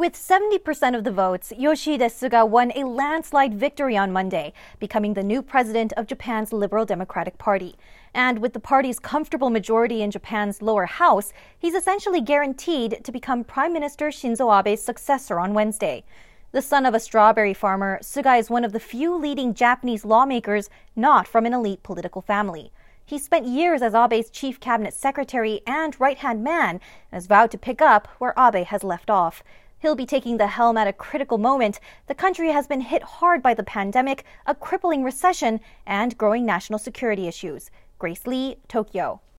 With 70% of the votes, Yoshihide Suga won a landslide victory on Monday, becoming the new president of Japan's Liberal Democratic Party. And with the party's comfortable majority in Japan's lower house, he's essentially guaranteed to become Prime Minister Shinzo Abe's successor on Wednesday. The son of a strawberry farmer, Suga is one of the few leading Japanese lawmakers not from an elite political family. He spent years as Abe's chief cabinet secretary and right-hand man and has vowed to pick up where Abe has left off. He'll be taking the helm at a critical moment. The country has been hit hard by the pandemic, a crippling recession, and growing national security issues. Grace Lee, Tokyo.